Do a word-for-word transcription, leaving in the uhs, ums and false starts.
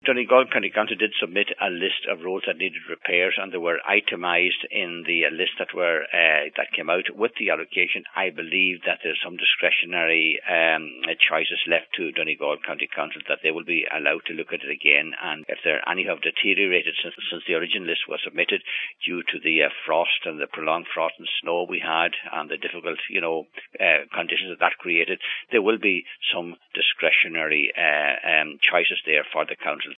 Donegal County Council did submit a list of roads that needed repairs, and they were itemised in the list that were uh, that came out with the allocation. I believe that there's some discretionary um, choices left to Donegal County Council, that they will be allowed to look at it again, and if there any have deteriorated since, since the original list was submitted due to the uh, frost and the prolonged frost and snow we had and the difficult, you know, uh, conditions that that created, there will be some discretionary uh, um, choices there for the council.